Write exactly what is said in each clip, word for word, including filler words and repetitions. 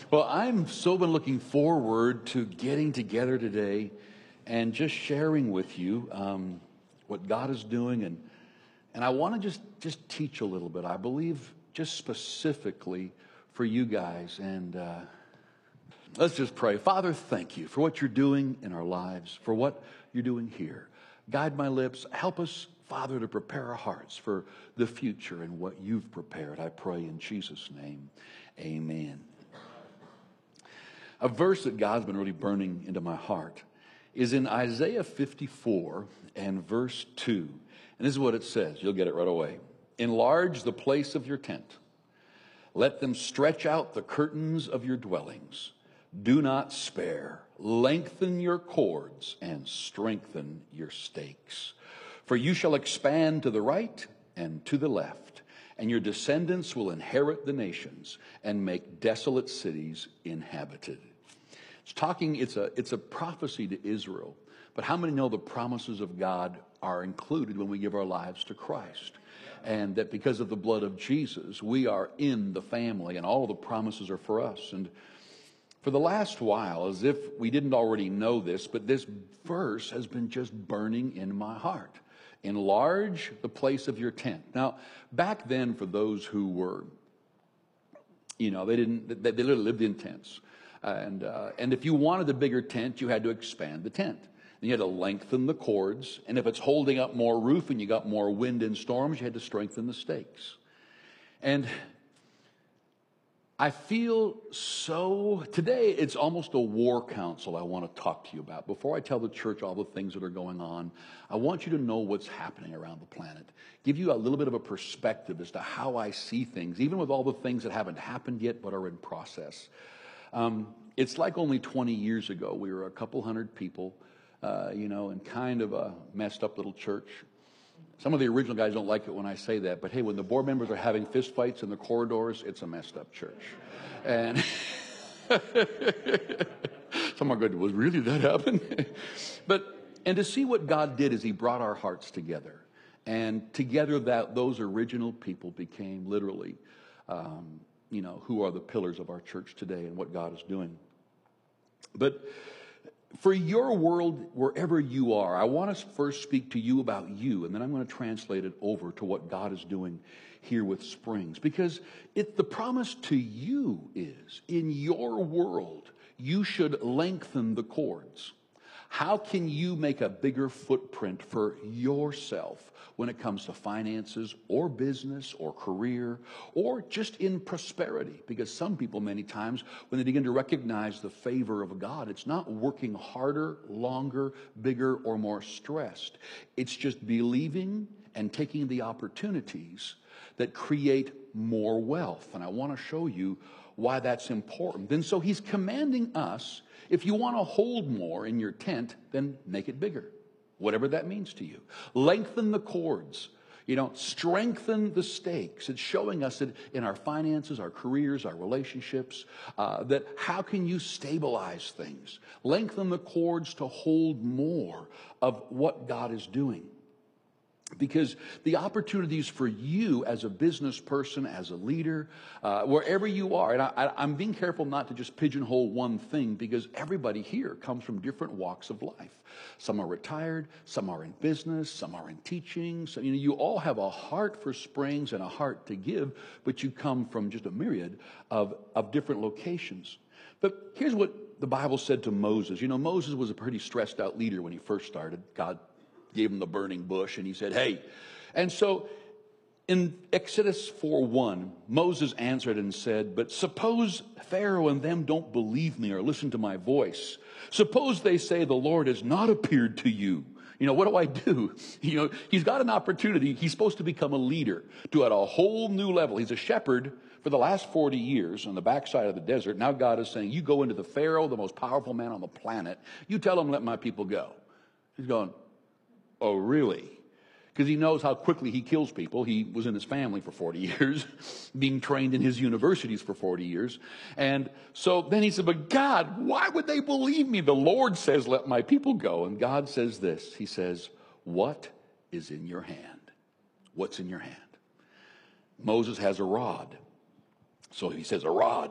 Well, I'm so been looking forward to getting together today and just sharing with you um, what God is doing, and and I want to just just teach a little bit. I believe just specifically for you guys, and uh, let's just pray. Father, thank you for what you're doing in our lives, for what you're doing here. Guide my lips. Help us, Father, to prepare our hearts for the future and what you've prepared. I pray in Jesus' name. Amen. A verse that God's been really burning into my heart is in Isaiah fifty-four and verse two. And this is what it says. You'll get it right away. Enlarge the place of your tent. Let them stretch out the curtains of your dwellings. Do not spare. Lengthen your cords and strengthen your stakes. For you shall expand to the right and to the left, and your descendants will inherit the nations and make desolate cities inhabited. It's talking, it's a, it's a prophecy to Israel. But how many know the promises of God are included when we give our lives to Christ? And that because of the blood of Jesus, we are in the family and all the promises are for us. And for the last while, as if we didn't already know this, but this verse has been just burning in my heart. Enlarge the place of your tent. Now, back then, for those who were, you know, they didn't, they, they literally lived in tents. And, uh, and if you wanted a bigger tent, you had to expand the tent. And you had to lengthen the cords. And if it's holding up more roof and you got more wind and storms, you had to strengthen the stakes. And I feel so, today it's almost a war council I want to talk to you about. Before I tell the church all the things that are going on, I want you to know what's happening around the planet. Give you a little bit of a perspective as to how I see things, even with all the things that haven't happened yet but are in process. Um, it's like only twenty years ago, we were a couple hundred people, uh, you know, in kind of a messed up little church. Some of the original guys don't like it when I say that, but hey, when the board members are having fist fights in the corridors, it's a messed up church. And someone good, was really that happen? But, and to see what God did is he brought our hearts together. And together that those original people became literally, um, you know, who are the pillars of our church today and what God is doing. But for your world, wherever you are, I want to first speak to you about you, and then I'm going to translate it over to what God is doing here with Springs. Because it, the promise to you is, in your world, you should lengthen the cords. How can you make a bigger footprint for yourself when it comes to finances or business or career or just in prosperity? Because some people many times, when they begin to recognize the favor of God, it's not working harder, longer, bigger, or more stressed. It's just believing and taking the opportunities that create more wealth. And I want to show you why that's important. And so he's commanding us, if you want to hold more in your tent, then make it bigger, whatever that means to you. Lengthen the cords, you know, strengthen the stakes. It's showing us that in our finances, our careers, our relationships, uh, that how can you stabilize things? Lengthen the cords to hold more of what God is doing. Because the opportunities for you as a business person, as a leader, uh, wherever you are, and I, I, I'm being careful not to just pigeonhole one thing, because everybody here comes from different walks of life. Some are retired, some are in business, some are in teaching. So, you know, you all have a heart for Springs and a heart to give, but you come from just a myriad of, of different locations. But here's what the Bible said to Moses. You know, Moses was a pretty stressed out leader when he first started. God gave him the burning bush, and he said, hey. And so in Exodus four one, Moses answered and said, but suppose Pharaoh and them don't believe me or listen to my voice. Suppose they say the Lord has not appeared to you. You know, what do I do? You know, he's got an opportunity. He's supposed to become a leader to at a whole new level. He's a shepherd for the last forty years on the backside of the desert. Now God is saying, you go into the Pharaoh, the most powerful man on the planet. You tell him, let my people go. He's going, oh, really? Because he knows how quickly he kills people. He was in his family for forty years, being trained in his universities for forty years. And so then he said, but God, why would they believe me? The Lord says, let my people go. And God says this. He says, what is in your hand? What's in your hand? Moses has a rod. So he says, a rod.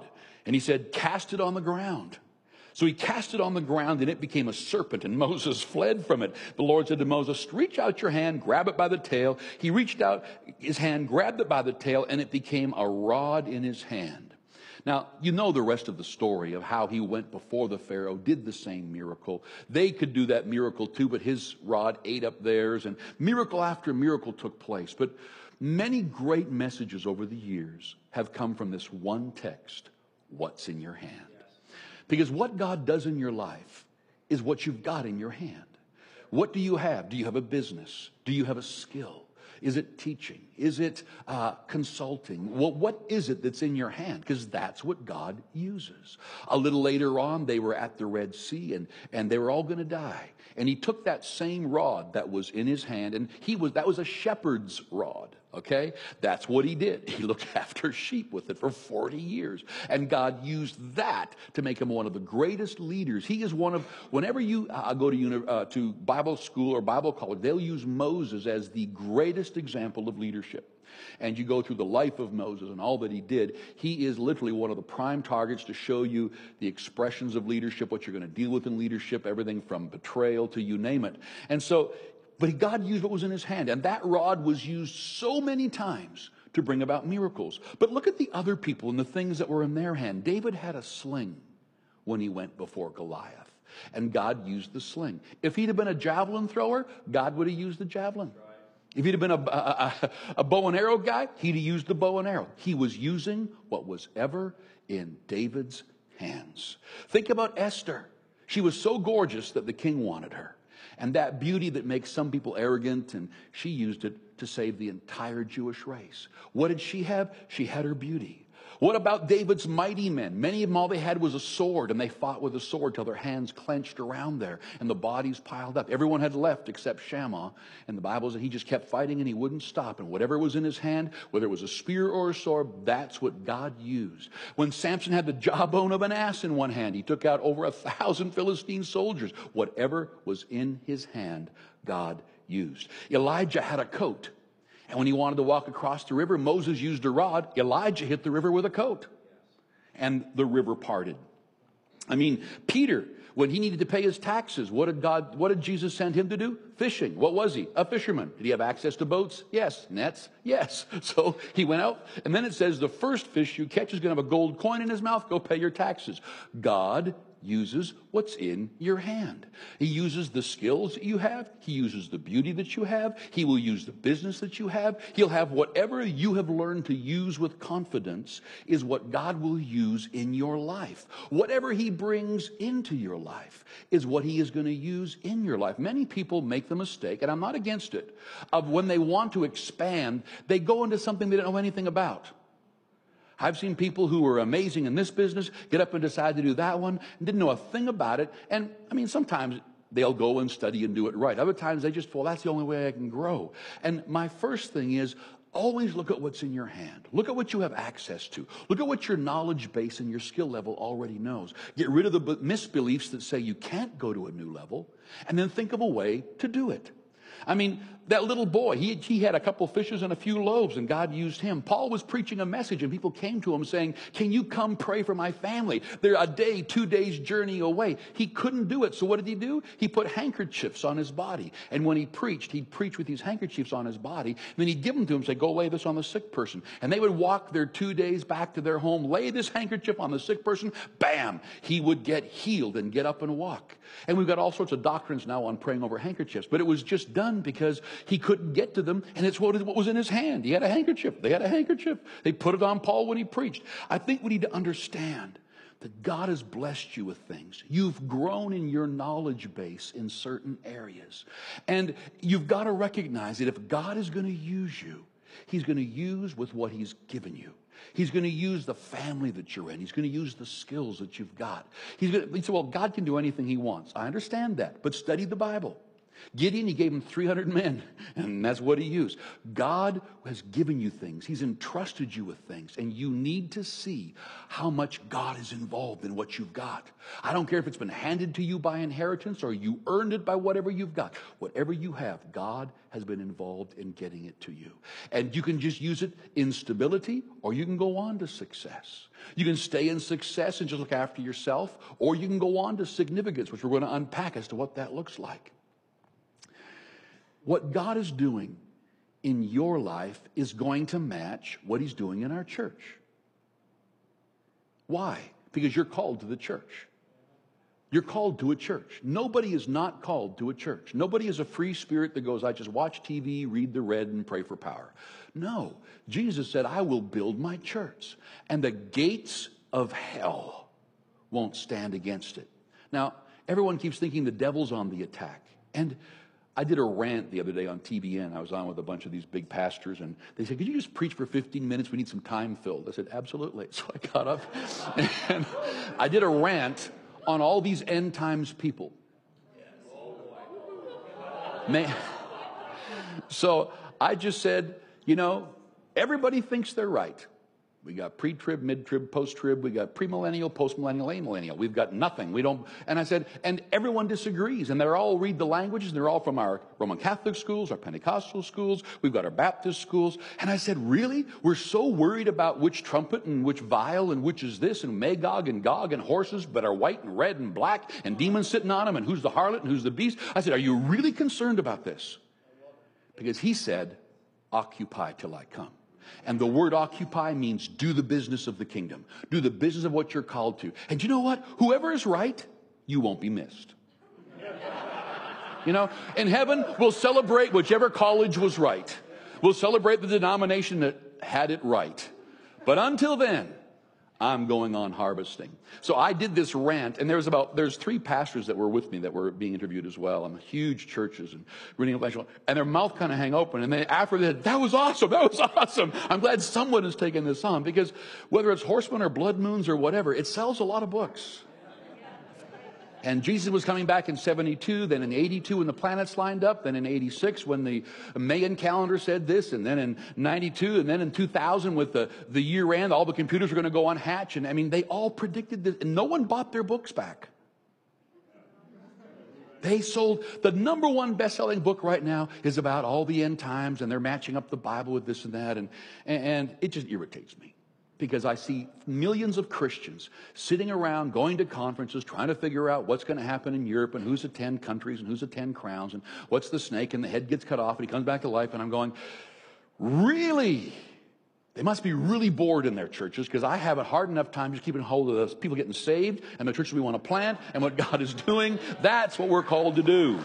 And he said, cast it on the ground. So he cast it on the ground, and it became a serpent, and Moses fled from it. The Lord said to Moses, reach out your hand, grab it by the tail. He reached out his hand, grabbed it by the tail, and it became a rod in his hand. Now, you know the rest of the story of how he went before the Pharaoh, did the same miracle. They could do that miracle too, but his rod ate up theirs, and miracle after miracle took place. But many great messages over the years have come from this one text, what's in your hand? Because what God does in your life is what you've got in your hand. What do you have? Do you have a business? Do you have a skill? Is it teaching? Is it uh, consulting? Well, what is it that's in your hand? Because that's what God uses. A little later on, they were at the Red Sea, and, and they were all going to die. And he took that same rod that was in his hand, and he was that was a shepherd's rod. Okay? That's what he did. He looked after sheep with it for forty years. And God used that to make him one of the greatest leaders. He is one of, whenever you uh, go to, uni- uh, to Bible school or Bible college, they'll use Moses as the greatest example of leadership. And you go through the life of Moses and all that he did, he is literally one of the prime targets to show you the expressions of leadership, what you're going to deal with in leadership, everything from betrayal to you name it. And so, but God used what was in his hand, and that rod was used so many times to bring about miracles. But look at the other people and the things that were in their hand. David had a sling when he went before Goliath, and God used the sling. If he'd have been a javelin thrower, God would have used the javelin. If he'd have been a, a, a, a bow and arrow guy, he'd have used the bow and arrow. He was using what was ever in David's hands. Think about Esther. She was so gorgeous that the king wanted her. And that beauty that makes some people arrogant, and she used it to save the entire Jewish race. What did she have? She had her beauty. What about David's mighty men? Many of them, all they had was a sword, and they fought with a sword till their hands clenched around there, and the bodies piled up. Everyone had left except Shammah, and the Bible says he just kept fighting, and he wouldn't stop. And whatever was in his hand, whether it was a spear or a sword, that's what God used. When Samson had the jawbone of an ass in one hand, he took out over a thousand Philistine soldiers. Whatever was in his hand, God used. Elijah had a coat. And when he wanted to walk across the river, Moses used a rod. Elijah hit the river with a coat. And the river parted. I mean, Peter, when he needed to pay his taxes, what did God, what did Jesus send him to do? Fishing. What was he? A fisherman. Did he have access to boats? Yes. Nets? Yes. So he went out. And then it says the first fish you catch is going to have a gold coin in his mouth. Go pay your taxes. God uses what's in your hand. He uses the skills that you have. He uses the beauty that you have. He will use the business that you have. He'll have whatever you have learned to use with confidence is what God will use in your life. Whatever he brings into your life is what he is going to use in your life. Many people make the mistake, and I'm not against it, of when they want to expand, they go into something they don't know anything about. I've seen people who were amazing in this business get up and decide to do that one and didn't know a thing about it. And I mean, sometimes they'll go and study and do it right. Other times they just, well, that's the only way I can grow. And my first thing is always look at what's in your hand. Look at what you have access to. Look at what your knowledge base and your skill level already knows. Get rid of the misbeliefs that say you can't go to a new level, and then think of a way to do it. I mean, that little boy, he, he had a couple fishes and a few loaves, and God used him. Paul was preaching a message, and people came to him saying, can you come pray for my family? They're a day, two days journey away. He couldn't do it. So what did he do? He put handkerchiefs on his body. And when he preached, he'd preach with these handkerchiefs on his body. And then he'd give them to him and say, go lay this on the sick person. And they would walk their two days back to their home, lay this handkerchief on the sick person. Bam! He would get healed and get up and walk. And we've got all sorts of doctrines now on praying over handkerchiefs. But it was just done because he couldn't get to them, and it's what was in his hand. He had a handkerchief. They had a handkerchief. They put it on Paul when he preached. I think we need to understand that God has blessed you with things. You've grown in your knowledge base in certain areas. And you've got to recognize that if God is going to use you, he's going to use with what he's given you. He's going to use the family that you're in. He's going to use the skills that you've got. He's going to, he said, well, God can do anything he wants. I understand that, but study the Bible. Gideon, he gave him three hundred men, and that's what he used. God has given you things. He's entrusted you with things, and you need to see how much God is involved in what you've got. I don't care if it's been handed to you by inheritance or you earned it by whatever you've got. Whatever you have, God has been involved in getting it to you. And you can just use it in stability, or you can go on to success. You can stay in success and just look after yourself, or you can go on to significance, which we're going to unpack as to what that looks like. What God is doing in your life is going to match what he's doing in our church. Why? Because you're called to the church. You're called to a church. Nobody is not called to a church. Nobody is a free spirit that goes, I just watch T V, read the red, and pray for power. No. Jesus said, I will build my church, and the gates of hell won't stand against it. Now, everyone keeps thinking the devil's on the attack. And I did a rant the other day on T B N. I was on with a bunch of these big pastors, and they said, could you just preach for fifteen minutes? We need some time filled. I said, absolutely. So I got up, and I did a rant on all these end times people. Man. So I just said, you know, everybody thinks they're right. We got pre-trib, mid-trib, post-trib. We got premillennial, post-millennial, amillennial. We've got nothing. We don't. And I said, and everyone disagrees. And they're all read the languages. And they're all from our Roman Catholic schools, our Pentecostal schools. We've got our Baptist schools. And I said, really? We're so worried about which trumpet and which vial and which is this and Magog and Gog and horses that are white and red and black and demons sitting on them and who's the harlot and who's the beast. I said, are you really concerned about this? Because he said, occupy till I come. And the word occupy means do the business of the kingdom. Do the business of what you're called to. And you know what? Whoever is right, you won't be missed. You know, in heaven, we'll celebrate whichever college was right. We'll celebrate the denomination that had it right. But until then, I'm going on harvesting. So I did this rant, and there's about there's three pastors that were with me that were being interviewed as well. I'm huge churches and reading and their mouth kind of hang open. And they after that, that was awesome, that was awesome. I'm glad someone has taken this on, because whether it's Horsemen or Blood Moons or whatever, it sells a lot of books. And Jesus was coming back in seventy-two, then in eighty-two when the planets lined up, then in eighty-six when the Mayan calendar said this, and then in ninety-two, and then in two thousand with the, the year end, all the computers were going to go on Hatch. And I mean, they all predicted this, and no one bought their books back. They sold, the number one best-selling book right now is about all the end times, and they're matching up the Bible with this and that, and, and it just irritates me. Because I see millions of Christians sitting around, going to conferences, trying to figure out what's going to happen in Europe and who's the ten countries and who's the ten crowns and what's the snake, and the head gets cut off and he comes back to life. And I'm going, really? They must be really bored in their churches, because I have a hard enough time just keeping hold of those people getting saved and the churches we want to plant and what God is doing. That's what we're called to do.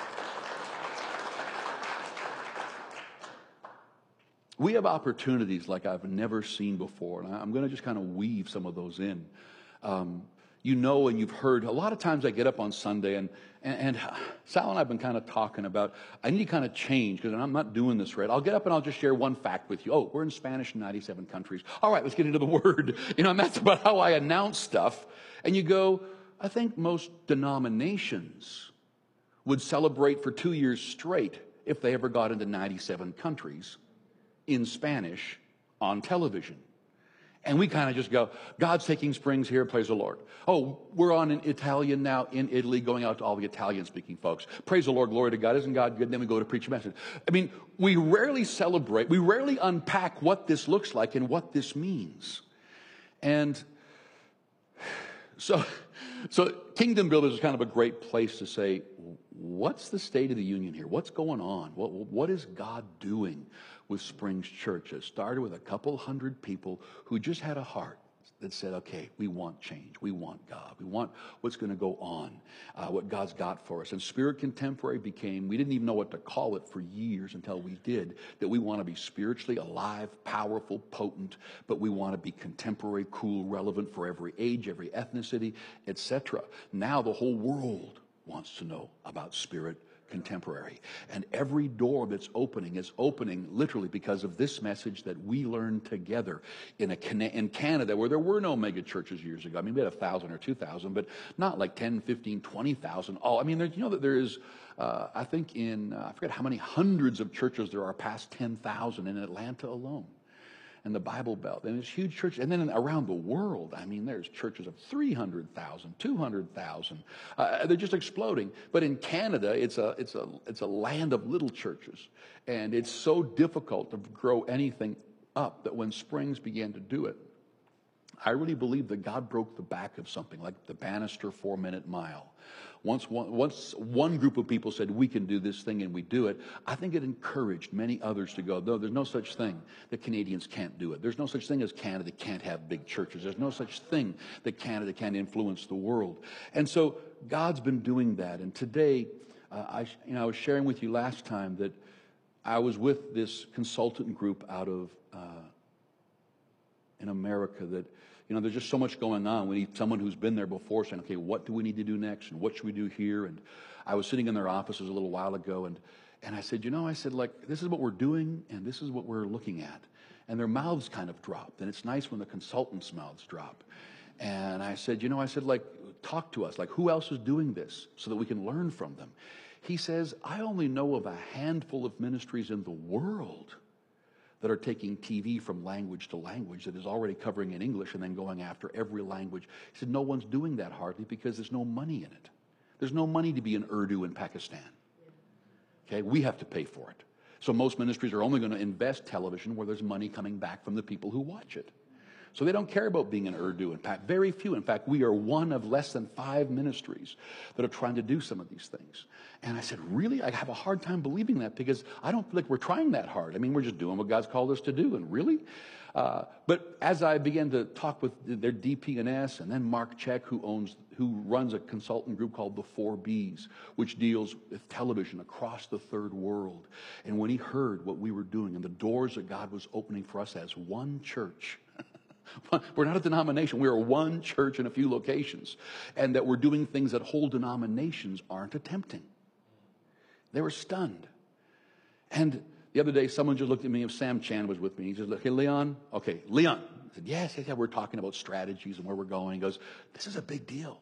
We have opportunities like I've never seen before, and I'm going to just kind of weave some of those in. Um, you know, and you've heard, a lot of times I get up on Sunday, and, and, and Sal and I have been kind of talking about, I need to kind of change, because I'm not doing this right. I'll get up and I'll just share one fact with you. Oh, we're in Spanish in ninety-seven countries. All right, let's get into the Word. You know, and that's about how I announce stuff. And you go, I think most denominations would celebrate for two years straight if they ever got into ninety-seven countries in Spanish on television. And we kind of just go, God's taking springs here, praise the Lord. Oh, we're on an Italian now in Italy, going out to all the Italian-speaking folks. Praise the Lord, glory to God. Isn't God good? And then we go to preach a message. I mean, we rarely celebrate, we rarely unpack what this looks like and what this means. And so, so Kingdom Builders is kind of a great place to say, what's the state of the union here? What's going on? What, what is God doing with Springs Church? It started with a couple hundred people who just had a heart that said, okay, we want change. We want God. We want what's going to go on, uh, what God's got for us. And Spirit Contemporary became, we didn't even know what to call it for years until we did, that we want to be spiritually alive, powerful, potent, but we want to be contemporary, cool, relevant for every age, every ethnicity, et cetera. Now the whole world wants to know about Spirit contemporary. And every door that's opening is opening literally because of this message that we learned together in, a, in Canada, where there were no mega churches years ago. I mean, we had a thousand or two thousand, but not like ten, fifteen, twenty thousand. All, I mean, there, you know that there is, uh, I think in, uh, I forget how many hundreds of churches there are past ten thousand in Atlanta alone. And the Bible Belt, and it's huge churches. And then around the world, I mean, there's churches of three hundred thousand, two hundred thousand. Uh, they're just exploding. But in Canada, it's a, it's, a, it's a land of little churches. And it's so difficult to grow anything up that when Springs began to do it, I really believe that God broke the back of something like the Bannister four-minute mile. Once one, once one group of people said, we can do this thing, and we do it, I think it encouraged many others to go, no, there's no such thing that Canadians can't do it. There's no such thing as Canada can't have big churches. There's no such thing that Canada can't influence the world. And so God's been doing that. And today, uh, I, you know, I was sharing with you last time that I was with this consultant group out of uh, in America that, you know, there's just so much going on. We need someone who's been there before saying, okay, what do we need to do next? And what should we do here? And I was sitting in their offices a little while ago, and, and I said, you know, I said, like, this is what we're doing, and this is what we're looking at. And their mouths kind of dropped. And it's nice when the consultants' mouths drop. And I said, you know, I said, like, talk to us. Like, who else is doing this so that we can learn from them? He says, I only know of a handful of ministries in the world that are taking T V from language to language that is already covering in English and then going after every language. He said, no one's doing that hardly because there's no money in it. There's no money to be in Urdu in Pakistan. Okay, we have to pay for it. So most ministries are only going to invest television where there's money coming back from the people who watch it. So they don't care about being in Urdu. In fact, very few. In fact, we are one of less than five ministries that are trying to do some of these things. And I said, really? I have a hard time believing that because I don't feel like we're trying that hard. I mean, we're just doing what God's called us to do. And really? Uh, but as I began to talk with their D P N S and then Mark Check, who owns, who runs a consultant group called the Four Bs, which deals with television across the third world. And when he heard what we were doing and the doors that God was opening for us as one church, we're not a denomination. We are one church in a few locations. And that we're doing things that whole denominations aren't attempting. They were stunned. And the other day, someone just looked at me, if Sam Chan was with me. He said, okay, Leon. Okay, Leon. I said, yes, yes, yeah, we're talking about strategies and where we're going. He goes, this is a big deal.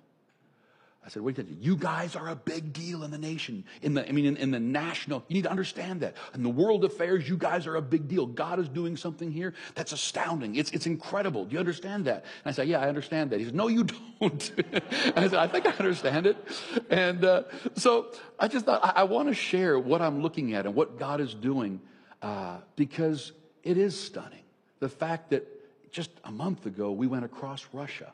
I said, wait a minute, you guys are a big deal in the nation. In the, I mean, in, in the national, you need to understand that. In the world affairs, you guys are a big deal. God is doing something here that's astounding. It's, it's incredible. Do you understand that? And I said, yeah, I understand that. He said, no, you don't. I said, I think I understand it. And uh, so I just thought, I, I want to share what I'm looking at and what God is doing uh, because it is stunning. The fact that just a month ago, we went across Russia.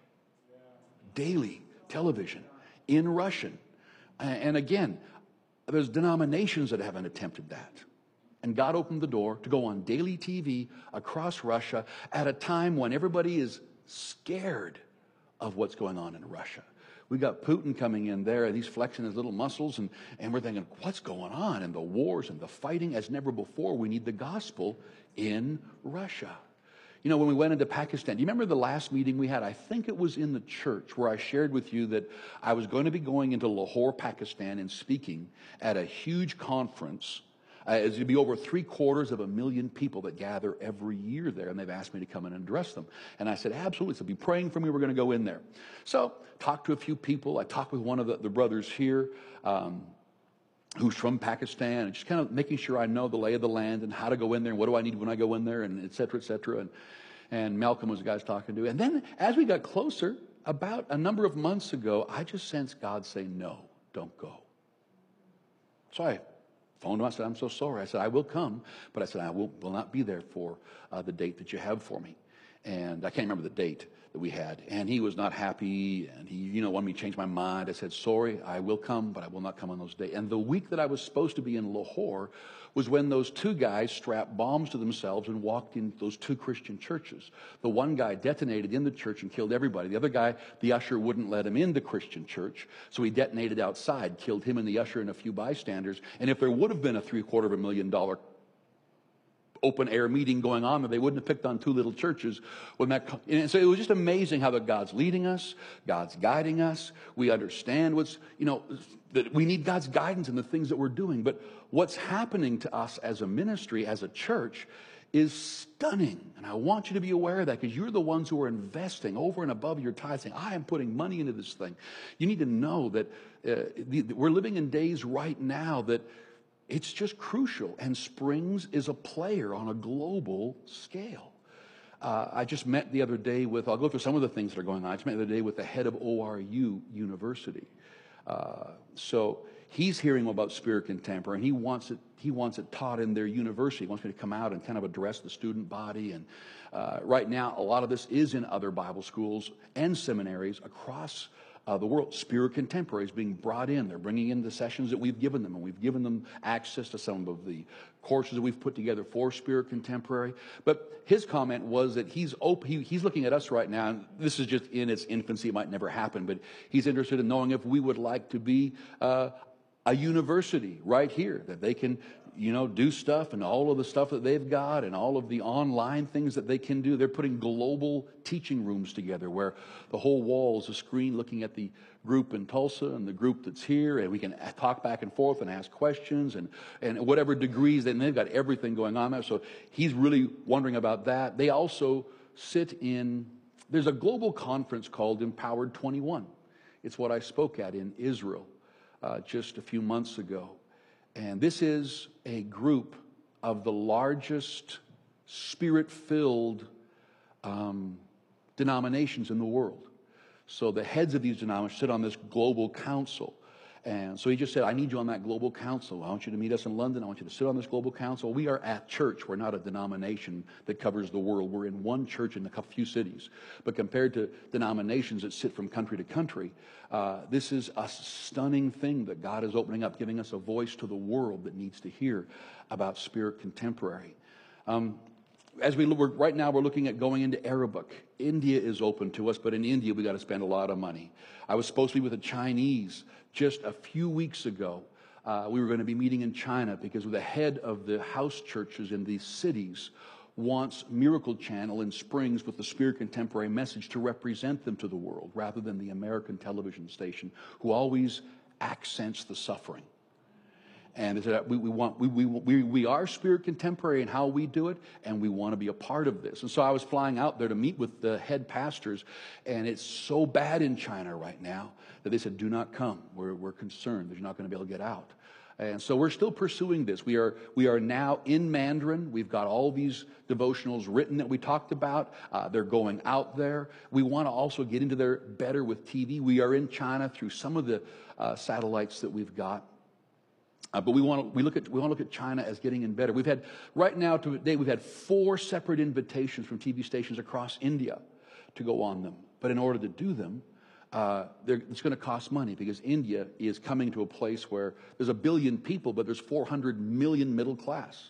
Daily television. In Russian. And again, there's denominations that haven't attempted that. And God opened the door to go on daily T V across Russia at a time when everybody is scared of what's going on in Russia. We got Putin coming in there, and he's flexing his little muscles, and, and we're thinking, what's going on? And the wars and the fighting as never before. We need the gospel in Russia. You know, when we went into Pakistan, do you remember the last meeting we had? I think it was in the church where I shared with you that I was going to be going into Lahore, Pakistan and speaking at a huge conference. Uh, it's going to be over three quarters of a million people that gather every year there, and they've asked me to come in and address them. And I said, absolutely. So be praying for me. We're going to go in there. So talked to a few people. I talked with one of the, the brothers here. Um, who's from Pakistan, and just kind of making sure I know the lay of the land and how to go in there and what do I need when I go in there, and et cetera, et cetera. And, and Malcolm was the guy I was talking to. And then as we got closer, about a number of months ago, I just sensed God say, no, don't go. So I phoned him. I said, I'm so sorry. I said, I will come, but I said, I will, will not be there for uh, the date that you have for me. And I can't remember the date that we had. And he was not happy. And he, you know, wanted me to change my mind. I said, sorry, I will come, but I will not come on those days. And the week that I was supposed to be in Lahore was when those two guys strapped bombs to themselves and walked in those two Christian churches. The one guy detonated in the church and killed everybody. The other guy, the usher wouldn't let him in the Christian church. So he detonated outside, killed him and the usher and a few bystanders. And if there would have been a three quarter of a million dollar open air meeting going on, that they wouldn't have picked on two little churches. When that, and so it was just amazing how that God's leading us, God's guiding us. We understand what's, you know, that we need God's guidance in the things that we're doing. But what's happening to us as a ministry, as a church, is stunning. And I want you to be aware of that, because you're the ones who are investing over and above your tithe, saying, I am putting money into this thing. You need to know that uh, the, we're living in days right now that it's just crucial. And Springs is a player on a global scale. Uh, I just met the other day with, I'll go through some of the things that are going on. I just met the other day with the head of O R U University. Uh, so he's hearing about Spirit Contemporary, and he wants it, he wants it taught in their university. He wants me to come out and kind of address the student body. And uh, right now, a lot of this is in other Bible schools and seminaries across Uh, the world. Spirit Contemporary is being brought in. They're bringing in the sessions that we've given them, and we've given them access to some of the courses that we've put together for Spirit Contemporary. But his comment was that he's open, he, he's looking at us right now, and this is just in its infancy. It might never happen, but he's interested in knowing if we would like to be uh, a university right here, that they can, you know, do stuff, and all of the stuff that they've got and all of the online things that they can do. They're putting global teaching rooms together where the whole wall is a screen looking at the group in Tulsa and the group that's here, and we can talk back and forth and ask questions and, and whatever degrees, and they've got everything going on there. So he's really wondering about that. They also sit in, there's a global conference called Empowered twenty-one. It's what I spoke at in Israel uh, just a few months ago. And this is a group of the largest spirit-filled um, denominations in the world. So the heads of these denominations sit on this global council. And so he just said, I need you on that global council. I want you to meet us in London. I want you to sit on this global council. We are at church. We're not a denomination that covers the world. We're in one church in a few cities. But compared to denominations that sit from country to country, uh, this is a stunning thing that God is opening up, giving us a voice to the world that needs to hear about Spirit Contemporary. Um, As we look, right now, we're looking at going into Arabic. India is open to us, but in India, we got to spend a lot of money. I was supposed to be with the Chinese just a few weeks ago. Uh, we were going to be meeting in China because the head of the house churches in these cities wants Miracle Channel in Springs with the Spirit Contemporary message to represent them to the world, rather than the American television station, who always accents the suffering. And they said, we, we, want, we, we, we, we are Spirit Contemporary in how we do it, and we want to be a part of this. And so I was flying out there to meet with the head pastors, and it's so bad in China right now that they said, do not come. We're, we're concerned that you're not going to be able to get out. And so we're still pursuing this. We are, we are now in Mandarin. We've got all these devotionals written that we talked about. Uh, they're going out there. We want to also get into there better with T V. We are in China through some of the uh, satellites that we've got. Uh, but we want to we look at we want to look at China as getting in better. We've had right now to today we've had four separate invitations from T V stations across India to go on them. But in order to do them, uh, it's going to cost money, because India is coming to a place where there's a billion people, but there's four hundred million middle class.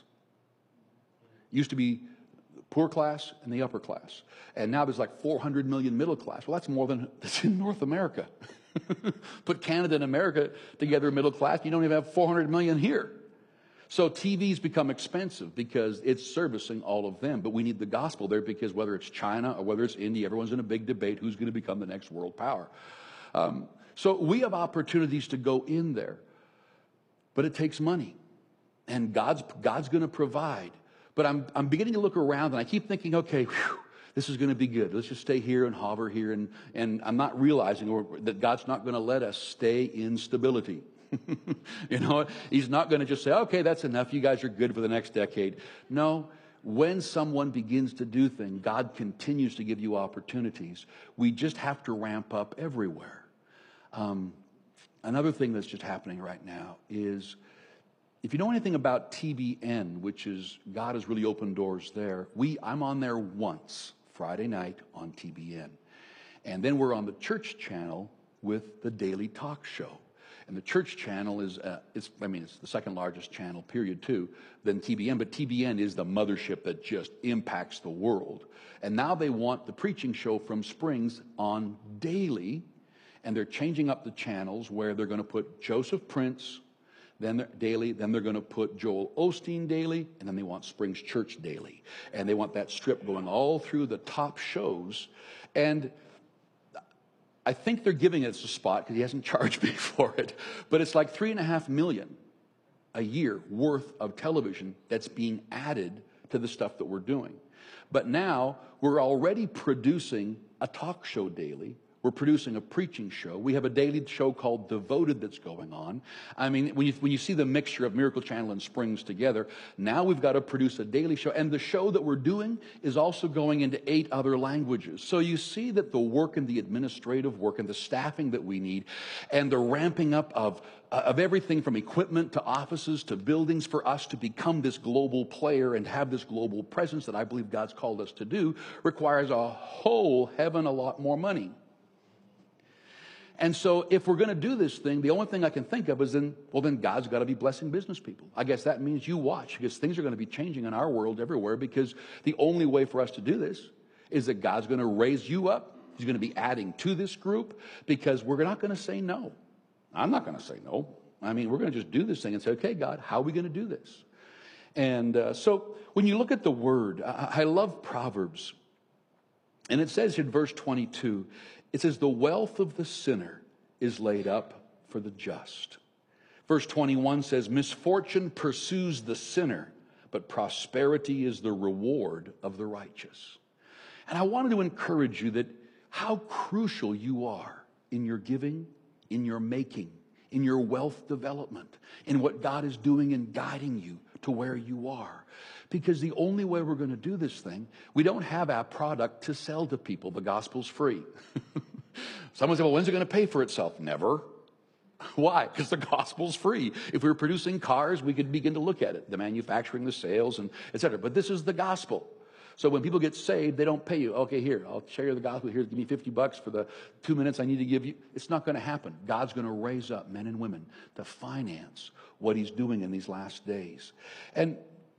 Used to be poor class and the upper class, and now there's like four hundred million middle class. Well, that's more than that's in North America. Put Canada and America together, middle class, you don't even have four hundred million here. So T V's become expensive because it's servicing all of them. But we need the gospel there, because whether it's China or whether it's India, everyone's in a big debate who's going to become the next world power. Um, so we have opportunities to go in there, but it takes money, and God's God's going to provide. But I'm I'm beginning to look around, and I keep thinking, okay, whew, this is going to be good. Let's just stay here and hover here. And, and I'm not realizing that God's not going to let us stay in stability. You know, he's not going to just say, okay, that's enough. You guys are good for the next decade. No, when someone begins to do things, God continues to give you opportunities. We just have to ramp up everywhere. Um, another thing that's just happening right now is, if you know anything about T B N, which is, God has really opened doors there. We, I'm on there once, Friday night on T B N. And then we're on the church channel with the Daily Talk Show. And the church channel is, uh, it's, I mean, it's the second largest channel, period, too, than T B N. But T B N is the mothership that just impacts the world. And now they want the preaching show from Springs on daily. And they're changing up the channels where they're going to put Joseph Prince. then they're daily, then they're going to put Joel Osteen daily, and then they want Springs Church daily. And they want that strip going all through the top shows. And I think they're giving us a spot because he hasn't charged me for it. But it's like three and a half million a year worth of television that's being added to the stuff that we're doing. But now we're already producing a talk show daily. We're producing a preaching show. We have a daily show called Devoted that's going on. I mean, when you, when you see the mixture of Miracle Channel and Springs together, now we've got to produce a daily show. And the show that we're doing is also going into eight other languages. So you see that the work and the administrative work and the staffing that we need and the ramping up of, uh, of everything from equipment to offices to buildings for us to become this global player and have this global presence that I believe God's called us to do requires a whole heaven a lot more money. And so if we're going to do this thing, the only thing I can think of is then, well, then God's got to be blessing business people. I guess that means you watch, because things are going to be changing in our world everywhere, because the only way for us to do this is that God's going to raise you up. He's going to be adding to this group, because we're not going to say no. I'm not going to say no. I mean, we're going to just do this thing and say, okay, God, how are we going to do this? And uh, so when you look at the word, I, I love Proverbs. And it says in verse twenty-two, it says, the wealth of the sinner is laid up for the just. Verse twenty-one says, misfortune pursues the sinner, but prosperity is the reward of the righteous. And I wanted to encourage you that how crucial you are in your giving, in your making, in your wealth development, in what God is doing and guiding you to where you are. Because the only way we're going to do this thing, we don't have our product to sell to people. The gospel's free. Someone said, well, when's it going to pay for itself? Never. Why? Because the gospel's free. If we were producing cars, we could begin to look at it, the manufacturing, the sales, and et cetera. But this is the gospel. So when people get saved, they don't pay you. Okay, here, I'll share the gospel. Here, give me fifty bucks for the two minutes I need to give you. It's not going to happen. God's going to raise up men and women to finance what he's doing in these last days. And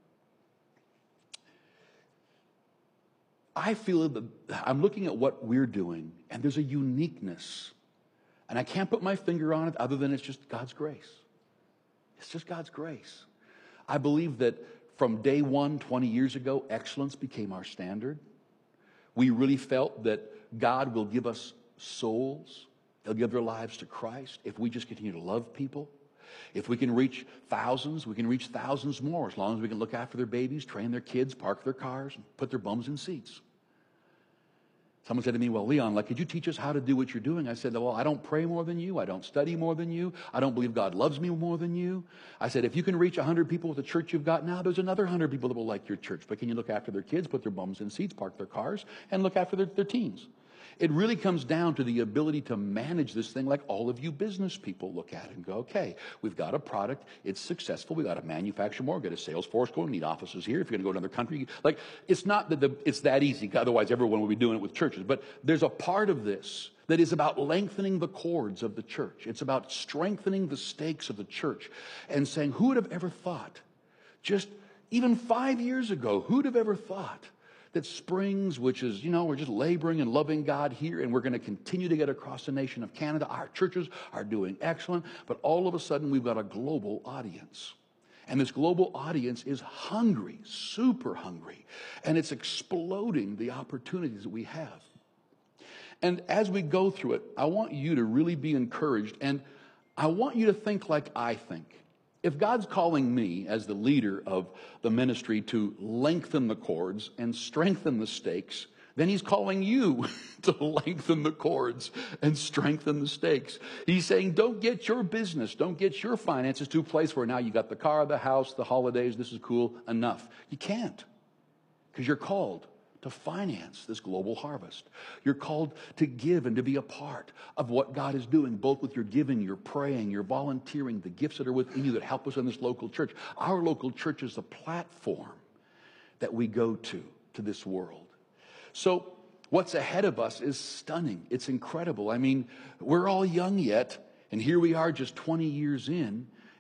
I feel that I'm looking at what we're doing, and there's a uniqueness. And I can't put my finger on it other than it's just God's grace. It's just God's grace. I believe that from day one, twenty years ago, excellence became our standard. We really felt that God will give us souls. They'll give their lives to Christ if we just continue to love people. If we can reach thousands, we can reach thousands more as long as we can look after their babies, train their kids, park their cars, and put their bums in seats. Someone said to me, well, Leon, like, could you teach us how to do what you're doing? I said, well, I don't pray more than you. I don't study more than you. I don't believe God loves me more than you. I said, if you can reach one hundred people with the church you've got now, there's another one hundred people that will like your church. But can you look after their kids, put their bums in seats, park their cars, and look after their, their teens? It really comes down to the ability to manage this thing like all of you business people look at it and go, okay, we've got a product, it's successful, we've got to manufacture more, get a sales force going, need offices here, if you're going to go to another country. Like, it's not that the, it's that easy, otherwise everyone would be doing it with churches. But there's a part of this that is about lengthening the cords of the church. It's about strengthening the stakes of the church and saying, who would have ever thought, just even five years ago, who would have ever thought that Springs, which is, you know, we're just laboring and loving God here, and we're going to continue to get across the nation of Canada. Our churches are doing excellent, but all of a sudden we've got a global audience. And this global audience is hungry, super hungry, and it's exploding the opportunities that we have. And as we go through it, I want you to really be encouraged, and I want you to think like I think. If God's calling me as the leader of the ministry to lengthen the cords and strengthen the stakes, then he's calling you to lengthen the cords and strengthen the stakes. He's saying, don't get your business, don't get your finances to a place where now you got the car, the house, the holidays, this is cool, enough. You can't, because you're called to finance this global harvest. You're called to give and to be a part of what God is doing, both with your giving, your praying, your volunteering, the gifts that are within you that help us in this local church. Our local church is the platform that we go to, to this world. So what's ahead of us is stunning. It's incredible. I mean, we're all young yet, and here we are just twenty years in,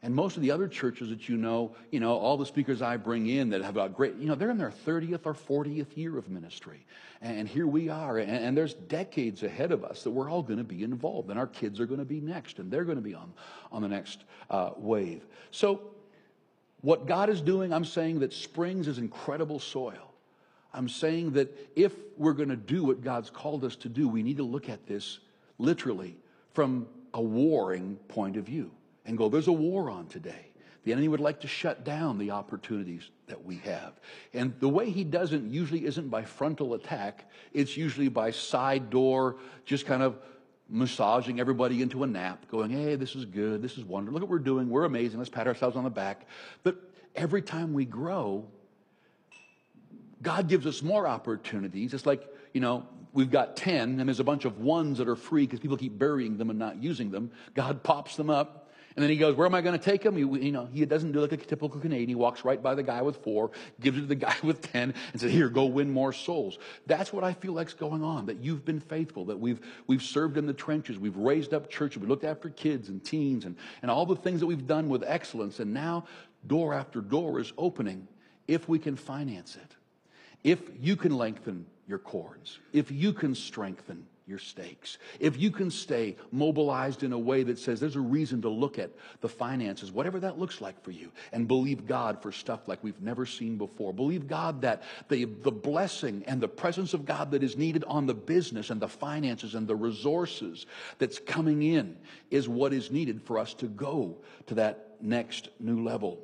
And most of the other churches that you know, you know, all the speakers I bring in that have got great, you know, they're in their thirtieth or fortieth year of ministry. And here we are, and, and there's decades ahead of us that we're all going to be involved, and our kids are going to be next, and they're going to be on, on the next uh, wave. So what God is doing, I'm saying that Springs is incredible soil. I'm saying that if we're going to do what God's called us to do, we need to look at this literally from a warring point of view and go, there's a war on today. The enemy would like to shut down the opportunities that we have. And the way he doesn't usually isn't by frontal attack. It's usually by side door, just kind of massaging everybody into a nap, going, hey, this is good, this is wonderful, look what we're doing, we're amazing, let's pat ourselves on the back. But every time we grow, God gives us more opportunities. It's like, you know, we've got ten, and there's a bunch of ones that are free because people keep burying them and not using them. God pops them up. And then he goes, where am I going to take them? You, you know, he doesn't do like a typical Canadian. He walks right by the guy with four, gives it to the guy with ten, and says, here, go win more souls. That's what I feel like's going on, that you've been faithful, that we've we've served in the trenches, we've raised up churches, we looked after kids and teens, and, and all the things that we've done with excellence. And now door after door is opening if we can finance it, if you can lengthen your cords, if you can strengthen your stakes, if you can stay mobilized in a way that says there's a reason to look at the finances, whatever that looks like for you, and believe God for stuff like we've never seen before. Believe God that the, the blessing and the presence of God that is needed on the business and the finances and the resources that's coming in is what is needed for us to go to that next new level.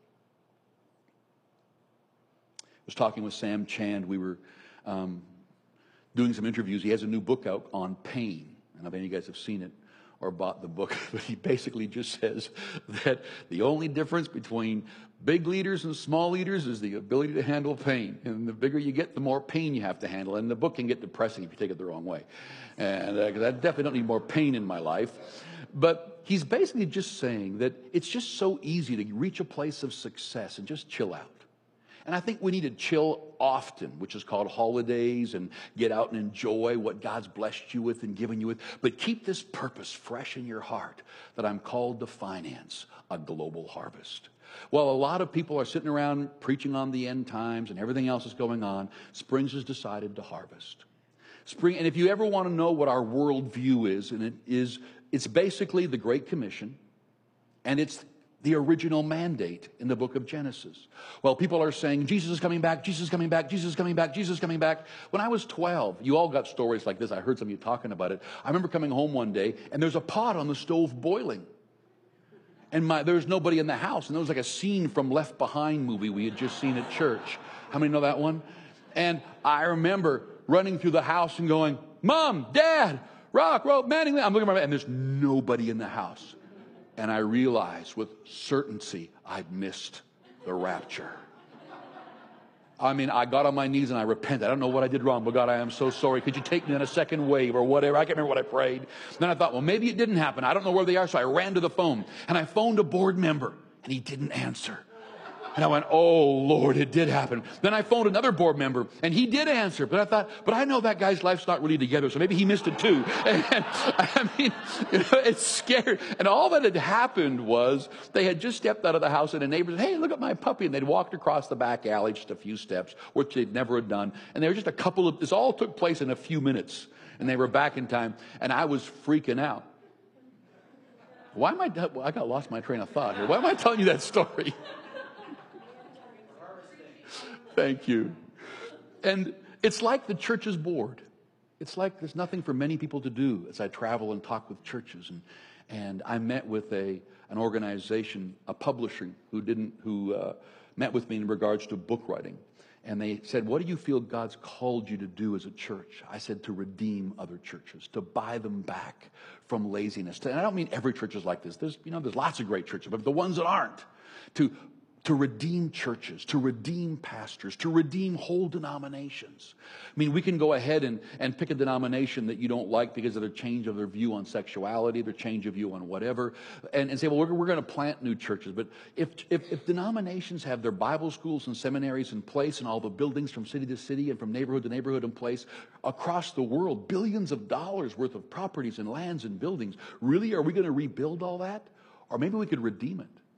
I was talking with Sam Chand. We were um, doing some interviews. He has a new book out on pain. I don't know if any of you guys have seen it or bought the book, but he basically just says that the only difference between big leaders and small leaders is the ability to handle pain. And the bigger you get, the more pain you have to handle. And the book can get depressing if you take it the wrong way. And uh, 'cause I definitely don't need more pain in my life. But he's basically just saying that it's just so easy to reach a place of success and just chill out. And I think we need to chill often, which is called holidays, and get out and enjoy what God's blessed you with and given you with. But keep this purpose fresh in your heart, that I'm called to finance a global harvest. While a lot of people are sitting around preaching on the end times and everything else is going on, Springs has decided to harvest. Spring, and if you ever want to know what our worldview is, and it is, it's basically the Great Commission, and it's the original mandate in the book of Genesis. Well, people are saying, Jesus is coming back, Jesus is coming back, Jesus is coming back, Jesus is coming back. When I was twelve, you all got stories like this. I heard some of you talking about it. I remember coming home one day, and there's a pot on the stove boiling. And my, there was nobody in the house. And there was like a scene from Left Behind movie we had just seen at church. How many know that one? And I remember running through the house and going, Mom, Dad, Rock, Rope, Manning. I'm looking at my, and there's nobody in the house. And I realized with certainty I'd missed the rapture. I mean, I got on my knees and I repented. I don't know what I did wrong, but God, I am so sorry. Could you take me on a second wave or whatever? I can't remember what I prayed. Then I thought, well, maybe it didn't happen. I don't know where they are. So I ran to the phone and I phoned a board member and he didn't answer. And I went, oh, Lord, it did happen. Then I phoned another board member, and he did answer. But I thought, but I know that guy's life's not really together, so maybe he missed it too. And, I mean, you know, it's scary. And all that had happened was they had just stepped out of the house, and a neighbor said, hey, look at my puppy. And they'd walked across the back alley just a few steps, which they'd never had done. And there were just a couple of, this all took place in a few minutes. And they were back in time, and I was freaking out. Why am I, well, I got lost my train of thought here. Why am I telling you that story? Thank you. And it's like the church's board. It's like there's nothing for many people to do as I travel and talk with churches. And, and I met with a, an organization, a publisher who didn't, who uh, met with me in regards to book writing. And they said, what do you feel God's called you to do as a church? I said, to redeem other churches, to buy them back from laziness. And I don't mean every church is like this. There's, you know, there's lots of great churches, but the ones that aren't, to to redeem churches, to redeem pastors, to redeem whole denominations. I mean, we can go ahead and, and pick a denomination that you don't like because of their change of their view on sexuality, their change of view on whatever, and, and say, well, we're, we're going to plant new churches. But if, if, if denominations have their Bible schools and seminaries in place and all the buildings from city to city and from neighborhood to neighborhood in place across the world, billions of dollars worth of properties and lands and buildings, really, are we going to rebuild all that? Or maybe we could redeem it.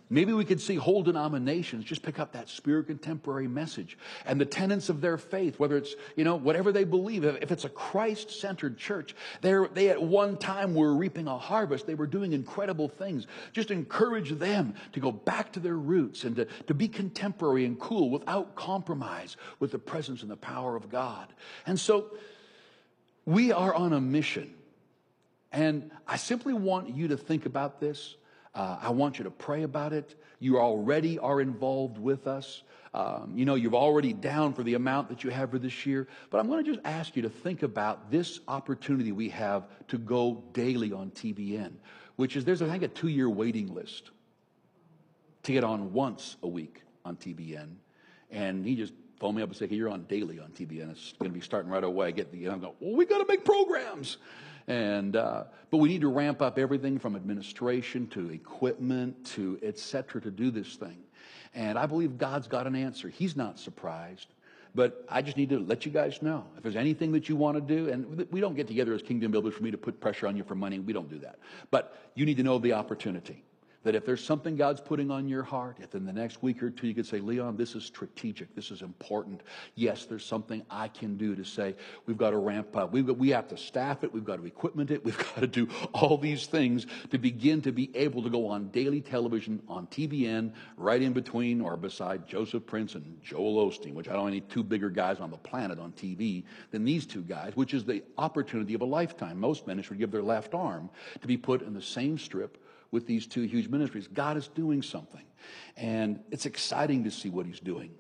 Maybe we could see whole denominations just pick up that spirit contemporary message and the tenets of their faith, whether it's, you know, whatever they believe. If it's a Christ-centered church, they're, they at one time were reaping a harvest. They were doing incredible things. Just encourage them to go back to their roots and to, to be contemporary and cool without compromise with the presence and the power of God. And so we are on a mission. And I simply want you to think about this. Uh, I want you to pray about it. You already are involved with us. Um, you know, you're already down for the amount that you have for this year. But I'm going to just ask you to think about this opportunity we have to go daily on T B N, which is there's, I think, a two-year waiting list to get on once a week on T B N. And he just phoned me up and said, hey, you're on daily on T B N. It's going to be starting right away. I get the, I'm going, well, we got to make programs. And uh, but we need to ramp up everything from administration to equipment to et cetera to do this thing. And I believe God's got an answer. He's not surprised. But I just need to let you guys know if there's anything that you want to do. And we don't get together as kingdom builders for me to put pressure on you for money. We don't do that. But you need to know the opportunity. That if there's something God's putting on your heart, if in the next week or two you could say, Leon, this is strategic, this is important. Yes, there's something I can do to say, we've got to ramp up. We've got, we have to staff it, we've got to equipment it, we've got to do all these things to begin to be able to go on daily television, on T B N, right in between or beside Joseph Prince and Joel Osteen, which I don't need two bigger guys on the planet on T V than these two guys, which is the opportunity of a lifetime. Most ministers would give their left arm to be put in the same strip with these two huge ministries. God is doing something. And it's exciting to see what he's doing.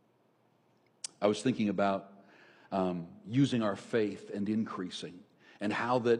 I was thinking about um, using our faith and increasing, and how that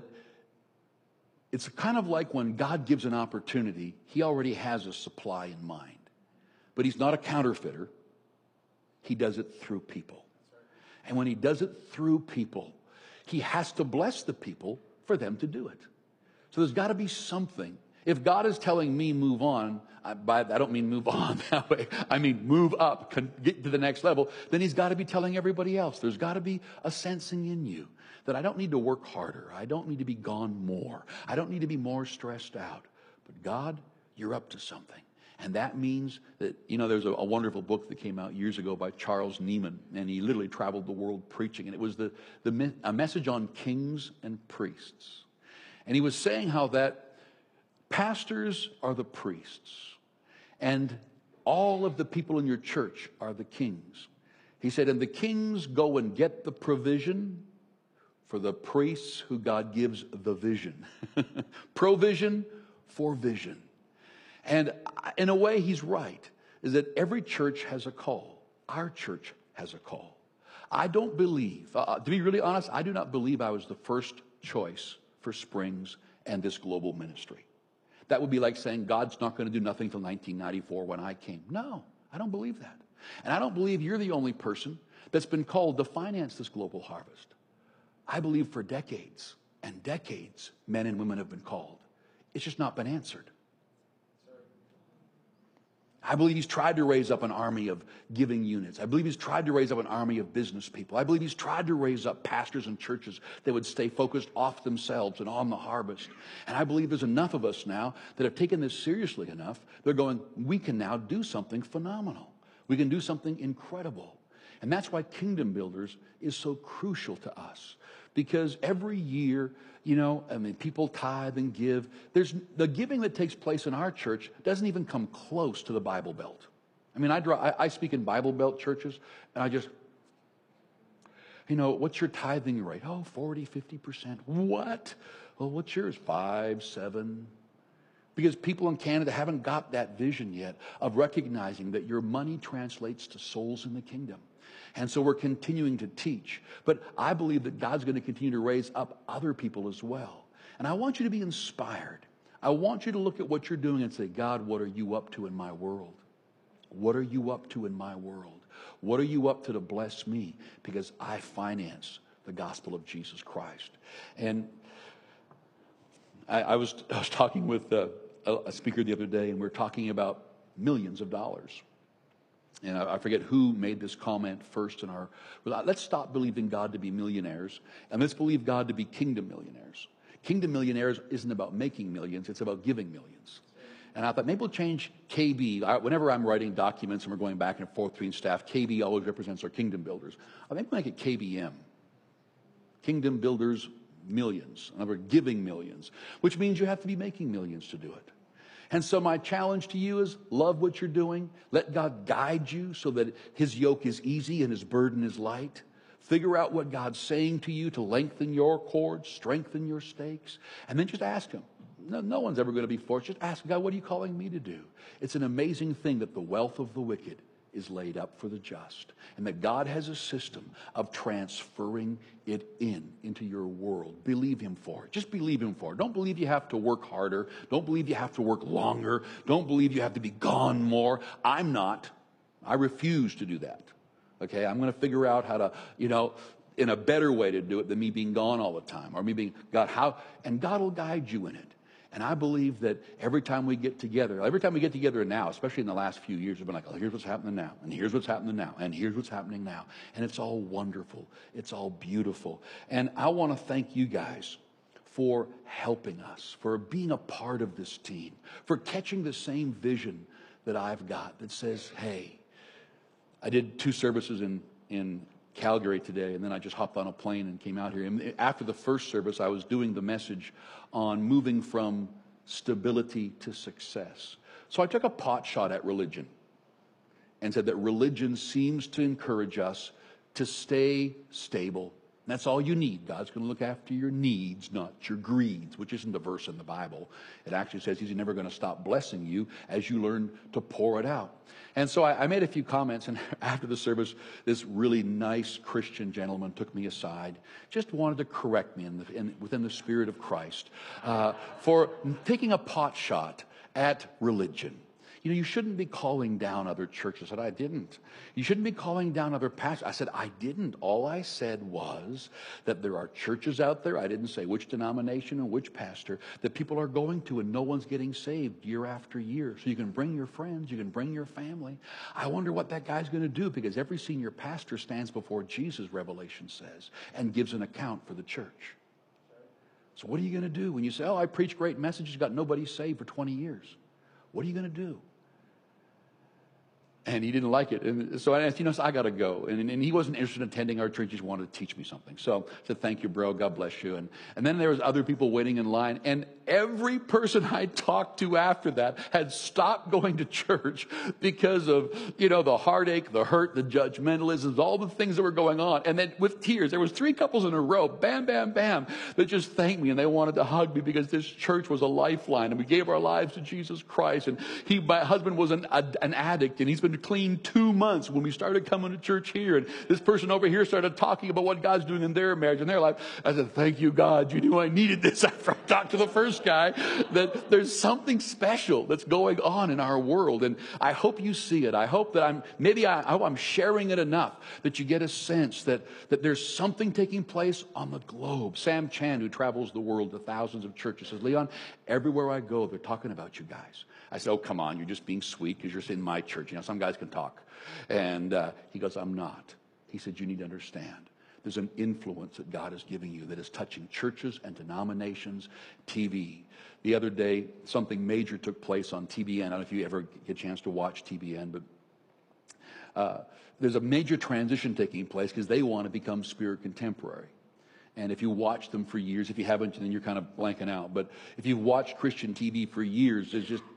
it's kind of like when God gives an opportunity, he already has a supply in mind. But he's not a counterfeiter. He does it through people. And when he does it through people, he has to bless the people for them to do it. So there's got to be something. If God is telling me move on, I, by, I don't mean move on that way. I mean move up, get to the next level. Then he's got to be telling everybody else. There's got to be a sensing in you that I don't need to work harder. I don't need to be gone more. I don't need to be more stressed out. But God, you're up to something. And that means that, you know, there's a, a wonderful book that came out years ago by Charles Neiman, and he literally traveled the world preaching. And it was the, the a message on kings and priests. And he was saying how that pastors are the priests, and all of the people in your church are the kings. He said, and the kings go and get the provision for the priests who God gives the vision. Provision for vision. And in a way, he's right, is that every church has a call. Our church has a call. I don't believe, uh, to be really honest, I do not believe I was the first choice for Springs and this global ministry. That would be like saying God's not going to do nothing till nineteen ninety-four when I came. No, I don't believe that. And I don't believe you're the only person that's been called to finance this global harvest. I believe for decades and decades, men and women have been called. It's just not been answered. I believe he's tried to raise up an army of giving units. I believe he's tried to raise up an army of business people. I believe he's tried to raise up pastors and churches that would stay focused off themselves and on the harvest. And I believe there's enough of us now that have taken this seriously enough. They're going, we can now do something phenomenal. We can do something incredible. And that's why Kingdom Builders is so crucial to us. Because every year, you know, I mean, people tithe and give. There's the giving that takes place in our church doesn't even come close to the Bible Belt. I mean, I, draw, I, I speak in Bible Belt churches, and I just, you know, what's your tithing rate? Oh, forty, fifty percent. What? Well, what's yours? Five, seven. Because people in Canada haven't got that vision yet of recognizing that your money translates to souls in the kingdom. And so we're continuing to teach. But I believe that God's going to continue to raise up other people as well. And I want you to be inspired. I want you to look at what you're doing and say, God, what are you up to in my world? What are you up to in my world? What are you up to to bless me? Because I finance the gospel of Jesus Christ. And I, I, was, I was talking with a, a speaker the other day, and we were talking about millions of dollars. And I forget who made this comment first in our, let's stop believing God to be millionaires, and let's believe God to be kingdom millionaires. Kingdom millionaires isn't about making millions, it's about giving millions. And I thought maybe we'll change K B. I, whenever I'm writing documents and we're going back and forth between staff, K B always represents our kingdom builders. I think we'll make it K B M. Kingdom Builders Millions. In other words, giving millions, which means you have to be making millions to do it. And so my challenge to you is love what you're doing. Let God guide you so that his yoke is easy and his burden is light. Figure out what God's saying to you to lengthen your cords, strengthen your stakes, and then just ask him. No, no one's ever going to be forced. Just ask God, what are you calling me to do? It's an amazing thing that the wealth of the wicked is laid up for the just, and that God has a system of transferring it in into your world. Believe him for it. Just believe him for it. Don't believe you have to work harder. Don't believe you have to work longer. Don't believe you have to be gone more. I'm not. I refuse to do that. Okay, I'm going to figure out how to, you know, in a better way to do it than me being gone all the time, or me being, God, how, and God will guide you in it. And I believe that every time we get together, every time we get together now, especially in the last few years, we've been like, oh, here's what's happening now, and here's what's happening now, and here's what's happening now. And it's all wonderful. It's all beautiful. And I want to thank you guys for helping us, for being a part of this team, for catching the same vision that I've got that says, hey, I did two services in, in Calgary today, and then I just hopped on a plane and came out here. And after the first service, I was doing the message on moving from stability to success. So I took a pot shot at religion and said that religion seems to encourage us to stay stable. And that's all you need. God's going to look after your needs, not your greeds, which isn't a verse in the Bible. It actually says he's never going to stop blessing you as you learn to pour it out. And so I, I made a few comments, and after the service, this really nice Christian gentleman took me aside, just wanted to correct me in the, in, within the spirit of Christ uh, for taking a pot shot at religion. You know, you shouldn't be calling down other churches. I said, I didn't. You shouldn't be calling down other pastors. I said, I didn't. All I said was that there are churches out there, I didn't say which denomination or which pastor, that people are going to and no one's getting saved year after year. So you can bring your friends, you can bring your family. I wonder what that guy's going to do, because every senior pastor stands before Jesus, Revelation says, and gives an account for the church. So what are you going to do when you say, oh, I preach great messages, got nobody saved for twenty years? What are you going to do? And he didn't like it. And so I asked, you know, so I got to go. And, and he wasn't interested in attending our church. He just wanted to teach me something. So I said, thank you, bro. God bless you. And, and then there was other people waiting in line. And every person I talked to after that had stopped going to church because of, you know, the heartache, the hurt, the judgmentalisms, all the things that were going on. And then with tears, there was three couples in a row, bam, bam, bam, that just thanked me. And they wanted to hug me because this church was a lifeline. And we gave our lives to Jesus Christ. And he, my husband was an, a, an addict. And he's been clean two months when we started coming to church here. And this person over here started talking about what God's doing in their marriage and their life. I said, thank you, God. You knew I needed this after I talked to the first guy, that there's something special that's going on in our world. And I hope you see it. I hope that I'm, maybe I, I hope I'm sharing it enough that you get a sense that, that there's something taking place on the globe. Sam Chan, who travels the world to thousands of churches, says, Leon, everywhere I go, they're talking about you guys. I said, oh, come on, you're just being sweet because you're in my church. You know, some guys can talk. And uh, he goes, I'm not. He said, you need to understand. There's an influence that God is giving you that is touching churches and denominations, T V. The other day, something major took place on T B N. I don't know if you ever get a chance to watch T B N, but uh, there's a major transition taking place because they want to become spirit contemporary. And if you watch them for years, if you haven't, then you're kind of blanking out. But if you've watched Christian T V for years, it's just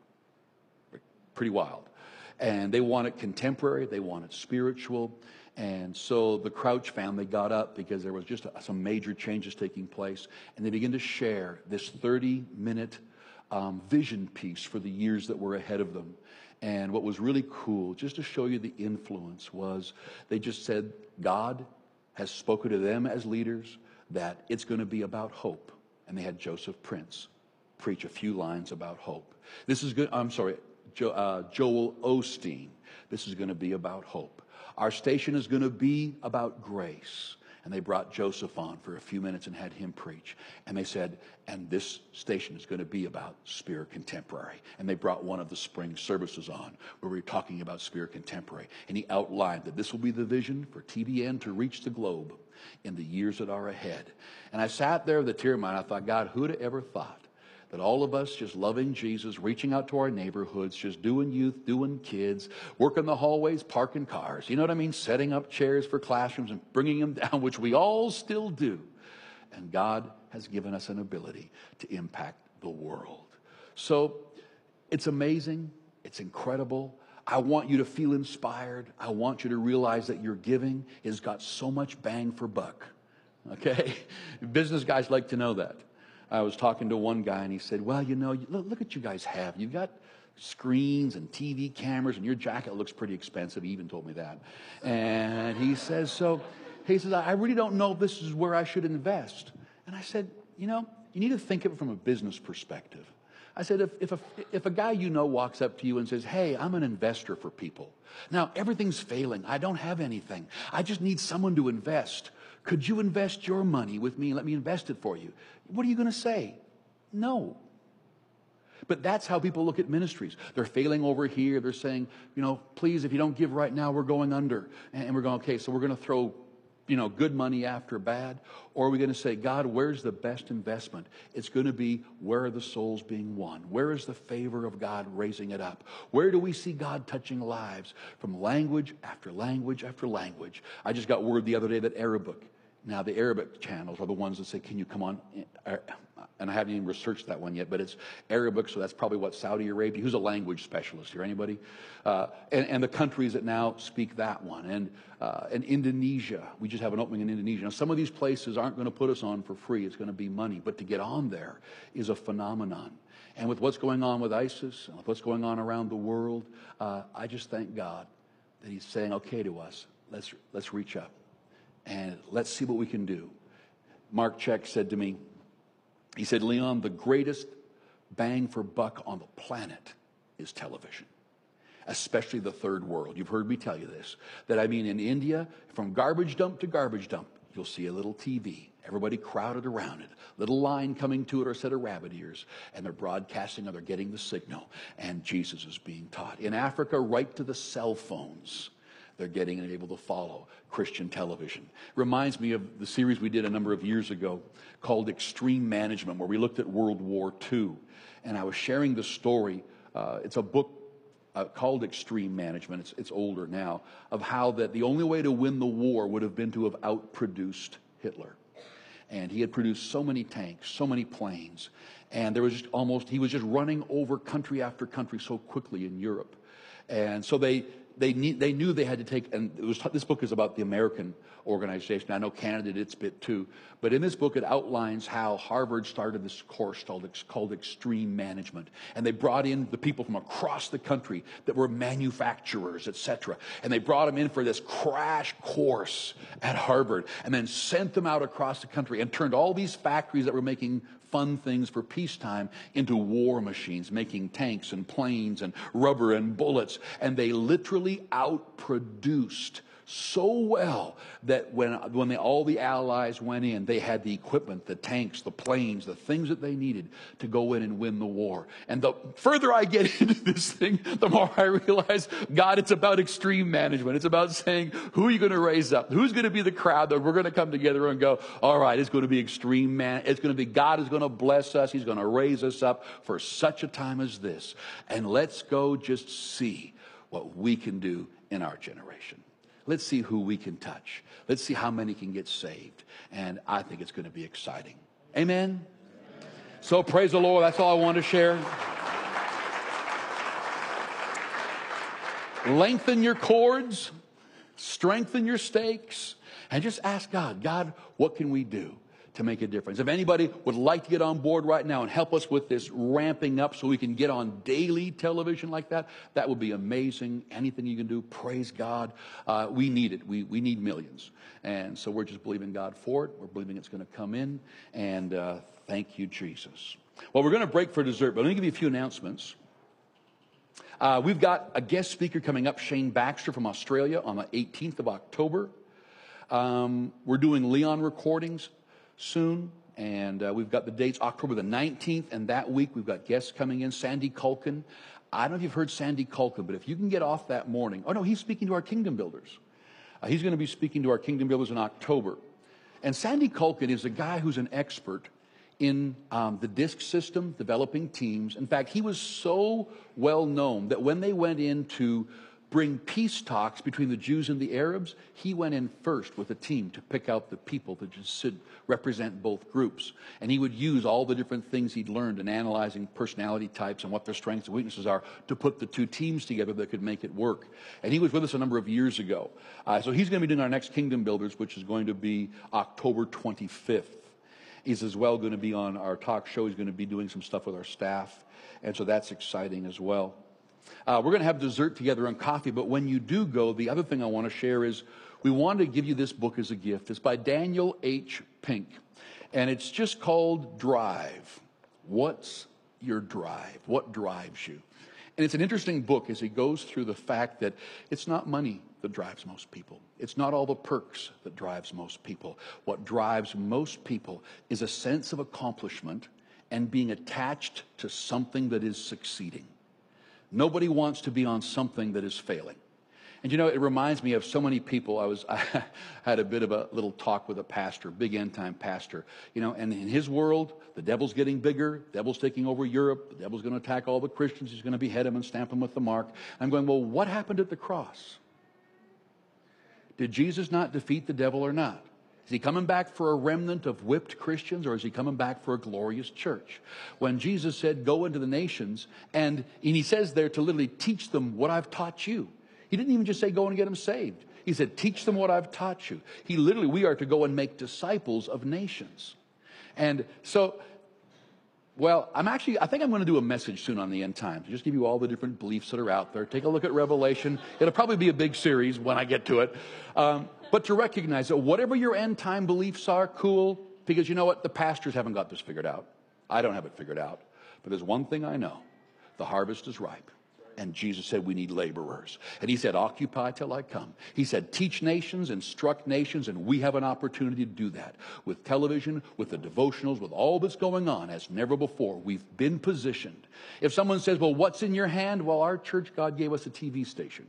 pretty wild. And they want it contemporary. They want it spiritual. And so the Crouch family got up because there was just a, some major changes taking place. And they began to share this thirty-minute um, vision piece for the years that were ahead of them. And what was really cool, just to show you the influence, was they just said God has spoken to them as leaders that it's going to be about hope. And they had Joseph Prince preach a few lines about hope. This is good. I'm sorry, jo, uh, Joel Osteen. This is going to be about hope. Our station is going to be about grace. And they brought Joseph on for a few minutes and had him preach. And they said, and this station is going to be about Spirit Contemporary. And they brought one of the spring services on where we were talking about Spirit Contemporary. And he outlined that this will be the vision for T B N to reach the globe in the years that are ahead. And I sat there with a tear in my eye. I thought, God, who'd have ever thought But all of us just loving Jesus, reaching out to our neighborhoods, just doing youth, doing kids, working the hallways, parking cars. You know what I mean? Setting up chairs for classrooms and bringing them down, which we all still do. And God has given us an ability to impact the world. So it's amazing. It's incredible. I want you to feel inspired. I want you to realize that your giving has got so much bang for buck. Okay? Business guys like to know that. I was talking to one guy and he said, well, you know, look, look what you guys have. You've got screens and T V cameras and your jacket looks pretty expensive. He even told me that. And he says, so he says, I really don't know if this is where I should invest. And I said, you know, you need to think of it from a business perspective. I said, if, if, a, if a guy you know walks up to you and says, hey, I'm an investor for people. Now, everything's failing. I don't have anything. I just need someone to invest. Could you invest your money with me and let me invest it for you? What are you going to say? No. But that's how people look at ministries. They're failing over here. They're saying, you know, please, if you don't give right now, we're going under. And we're going, okay, so we're going to throw, you know, good money after bad? Or are we going to say, God, where's the best investment? It's going to be, where are the souls being won? Where is the favor of God raising it up? Where do we see God touching lives? From language after language after language. I just got word the other day that Arabic, now the Arabic channels are the ones that say, can you come on? And I haven't even researched that one yet, but it's Arabic, so that's probably what, Saudi Arabia. Who's a language specialist here? Anybody? Uh, and, and the countries that now speak that one. And, uh, and Indonesia, we just have an opening in Indonesia. Now, some of these places aren't going to put us on for free. It's going to be money. But to get on there is a phenomenon. And with what's going on with ISIS, and with what's going on around the world, uh, I just thank God that he's saying, okay to us, let's, let's reach up. And let's see what we can do. Mark Check said to me, he said, Leon, the greatest bang for buck on the planet is television, especially the third world. You've heard me tell you this, that I mean in India, from garbage dump to garbage dump, you'll see a little T V, everybody crowded around it, little line coming to it or a set of rabbit ears, and they're broadcasting or they're getting the signal, and Jesus is being taught. In Africa, right to the cell phones, they're getting and able to follow Christian television. Reminds me of the series we did a number of years ago called Extreme Management, where we looked at World War Two. And I was sharing the story. Uh, it's a book uh, called Extreme Management. It's, it's older now, of how that the only way to win the war would have been to have outproduced Hitler. And he had produced so many tanks, so many planes. And there was just almost, he was just running over country after country so quickly in Europe. And so they... They, need, they knew they had to take, and it was, this book is about the American organization. I know Canada did its bit too. But in this book, it outlines how Harvard started this course called, called Extreme Management. And they brought in the people from across the country that were manufacturers, et cetera. And they brought them in for this crash course at Harvard and then sent them out across the country and turned all these factories that were making fun things for peacetime into war machines, making tanks and planes and rubber and bullets. And they literally outproduced so well that when, when they, all the allies went in, they had the equipment, the tanks, the planes, the things that they needed to go in and win the war. And the further I get into this thing, the more I realize, God, it's about extreme management. It's about saying, who are you going to raise up? Who's going to be the crowd that we're going to come together and go, all right, it's going to be extreme man. It's going to be, God is going to bless us. He's going to raise us up for such a time as this. And let's go just see what we can do in our generation. Let's see who we can touch. Let's see how many can get saved. And I think it's going to be exciting. Amen? So praise the Lord. That's all I want to share. Lengthen your cords. Strengthen your stakes. And just ask God, God, what can we do to make a difference? If anybody would like to get on board right now and help us with this ramping up so we can get on daily television like that, that would be amazing. Anything you can do, praise God. Uh, we need it. We, we need millions. And so we're just believing God for it. We're believing it's going to come in. And uh, thank you, Jesus. Well, we're going to break for dessert, but let me give you a few announcements. Uh, we've got a guest speaker coming up, Shane Baxter from Australia, on the eighteenth of October. Um, we're doing Leon recordings soon, and uh, we've got the dates October the nineteenth, and that week we've got guests coming in. Sandy Culkin. I don't know if you've heard Sandy Culkin, but if you can get off that morning. Oh no, he's speaking to our Kingdom Builders. Uh, he's going to be speaking to our Kingdom Builders in October. And Sandy Culkin is a guy who's an expert in um, the DISC system, developing teams. In fact, he was so well known that when they went in to bring peace talks between the Jews and the Arabs, he went in first with a team to pick out the people that just should represent both groups. And he would use all the different things he'd learned in analyzing personality types and what their strengths and weaknesses are to put the two teams together that could make it work. And he was with us a number of years ago. Uh, so he's going to be doing our next Kingdom Builders, which is going to be October twenty-fifth. He's as well going to be on our talk show. He's going to be doing some stuff with our staff. And so that's exciting as well. Uh, we're going to have dessert together and coffee, but when you do go, the other thing I want to share is we want to give you this book as a gift. It's by Daniel H. Pink, and it's just called Drive. What's your drive? What drives you? And it's an interesting book as he goes through the fact that it's not money that drives most people. It's not all the perks that drives most people. What drives most people is a sense of accomplishment and being attached to something that is succeeding. Nobody wants to be on something that is failing. And you know, it reminds me of so many people. I was I had a bit of a little talk with a pastor, big end-time pastor. You know, and in his world, the devil's getting bigger. The devil's taking over Europe. The devil's going to attack all the Christians. He's going to behead them and stamp them with the mark. I'm going, well, what happened at the cross? Did Jesus not defeat the devil or not? Is he coming back for a remnant of whipped Christians, or is he coming back for a glorious church? When Jesus said, go into the nations, and, and he says there to literally teach them what I've taught you. He didn't even just say go and get them saved. He said, teach them what I've taught you. He literally, we are to go and make disciples of nations. And so, well, I'm actually, I think I'm going to do a message soon on the end times. Just give you all the different beliefs that are out there. Take a look at Revelation. It'll probably be a big series when I get to it. Um, but to recognize that whatever your end time beliefs are, cool, because you know what? The pastors haven't got this figured out. I don't have it figured out. But there's one thing I know. The harvest is ripe. And Jesus said we need laborers. And he said, occupy till I come. He said, teach nations, instruct nations, and we have an opportunity to do that. With television, with the devotionals, with all that's going on as never before. We've been positioned. If someone says, well, what's in your hand? Well, our church, God gave us a T V station.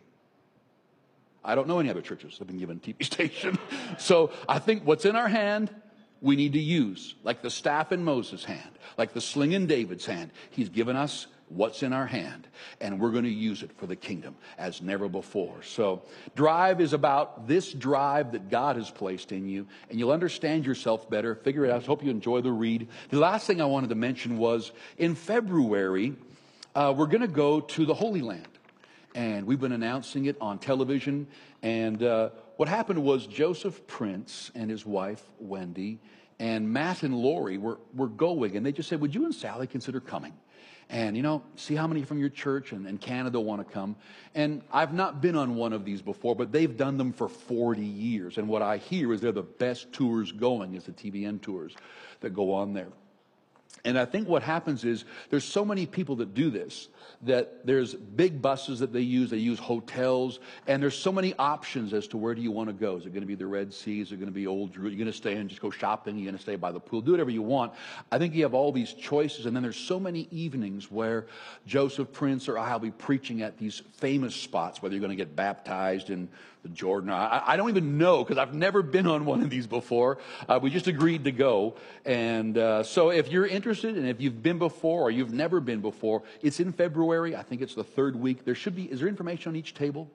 I don't know any other churches that have been given a T V station. So I think what's in our hand, we need to use. Like the staff in Moses' hand, like the sling in David's hand. He's given us what's in our hand, and we're going to use it for the kingdom as never before. So drive is about this drive that God has placed in you, and you'll understand yourself better, figure it out. I hope you enjoy the read. The last thing I wanted to mention was in February, uh, we're going to go to the Holy Land, and we've been announcing it on television. And uh, what happened was Joseph Prince and his wife, Wendy, and Matt and Lori were, were going, and they just said, would you and Sally consider coming? And, you know, see how many from your church and, and Canada want to come. And I've not been on one of these before, but they've done them for forty years. And what I hear is they're the best tours going, is the T V N tours that go on there. And I think what happens is there's so many people that do this, that there's big buses that they use, they use hotels, and there's so many options as to where do you want to go. Is it going to be the Red Sea? Is it going to be Old Jerusalem? You're going to stay and just go shopping? You're going to stay by the pool? Do whatever you want. I think you have all these choices, and then there's so many evenings where Joseph Prince or I'll be preaching at these famous spots, whether you're going to get baptized in the Jordan. I, I don't even know, because I've never been on one of these before. Uh, we just agreed to go. And uh, so if you're interested, and if you've been before or you've never been before, it's in February. I think it's the third week. There should be, is there information on each table?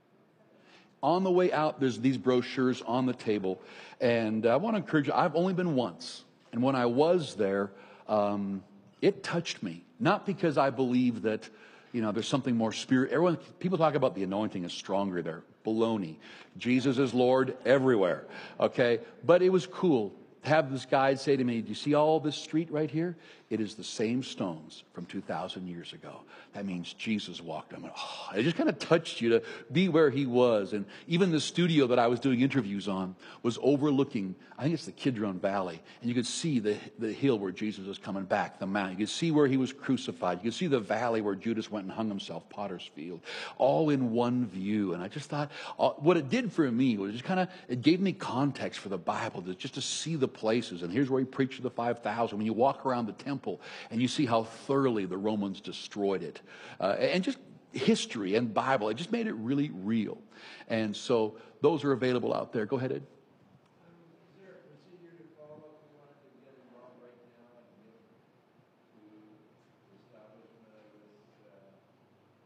On the way out, there's these brochures on the table. And I want to encourage you, I've only been once. And when I was there, um, it touched me. Not because I believe that, you know, there's something more spirit. Everyone, people talk about the anointing is stronger there. Baloney. Jesus is Lord everywhere. Okay? But it was cool to have this guide say to me, do you see all this street right here? It is the same stones from two thousand years ago. That means Jesus walked them. Oh, it just kind of touched you to be where he was. And even the studio that I was doing interviews on was overlooking, I think it's the Kidron Valley. And you could see the, the hill where Jesus was coming back, the mountain. You could see where he was crucified. You could see the valley where Judas went and hung himself, Potter's Field, all in one view. And I just thought, uh, what it did for me was just kind of, it gave me context for the Bible, to, just to see the places. And here's where he preached to the five thousand. When you walk around the temple, and you see how thoroughly the Romans destroyed it. Uh, and just history and Bible, it just made it really real. And so those are available out there. Go ahead, Ed. Um, is there a procedure to follow if we wanted to get involved right now?